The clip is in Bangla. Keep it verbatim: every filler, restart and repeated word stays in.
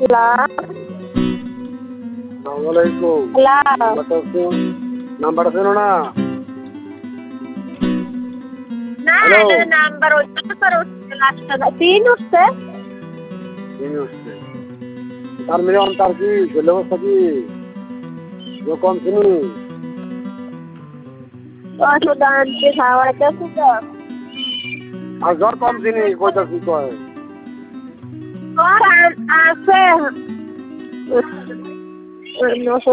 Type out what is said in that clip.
আসসালামালাইকুম। নাম্বারটা ছিল না? নাম্বার তিন উঠছে। তিন উঠছে। তার মেয়ে তার কি ছেলে অবস্থা কি কম চিনি? আর জ্বর কম চিনি কইটা কি কয়? আছে